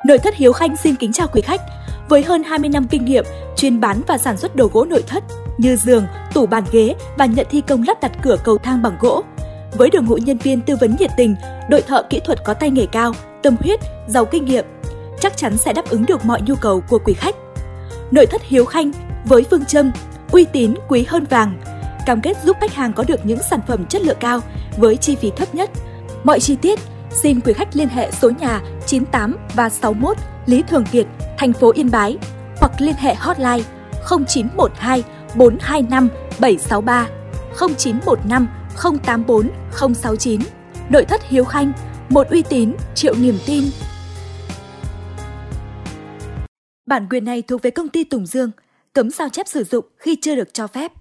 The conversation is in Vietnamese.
Nội thất Hiếu Khanh xin kính chào quý khách. Với hơn 20 năm kinh nghiệm chuyên bán và sản xuất đồ gỗ nội thất như giường, tủ bàn ghế và nhận thi công lắp đặt cửa cầu thang bằng gỗ. Với đội ngũ nhân viên tư vấn nhiệt tình, đội thợ kỹ thuật có tay nghề cao, tâm huyết, giàu kinh nghiệm, chắc chắn sẽ đáp ứng được mọi nhu cầu của quý khách. Nội thất Hiếu Khanh với phương châm uy tín quý hơn vàng, cam kết giúp khách hàng có được những sản phẩm chất lượng cao với chi phí thấp nhất. Mọi chi tiết xin quý khách liên hệ số nhà 98 và 61 Lý Thường Kiệt, thành phố Yên Bái hoặc liên hệ hotline 0912 425 763 0915 084 069. Nội thất Hiếu Khanh, một uy tín triệu niềm tin. Bản quyền này thuộc về công ty Tùng Dương, cấm sao chép sử dụng khi chưa được cho phép.